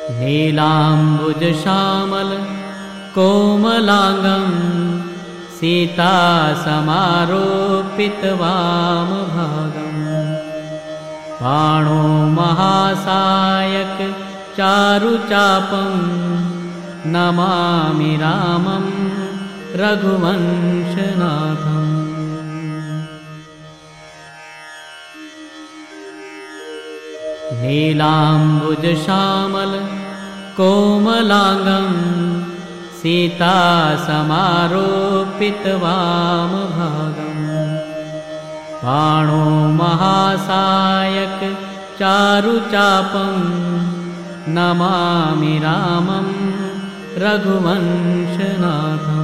नीलाम्बुजश्यामल कोमलाङ्गं सीतासमारोपितवामभागम् पाणो महासायक चारुचापं नमामि रामं रघुवंशनाथम्। नीलाम्बुजश्यामल कोमलाङ्गं सीतासमारोपितवामभागम् पाणो महासायक चारुचापं नमामि रामं रघुवंशनाथम्।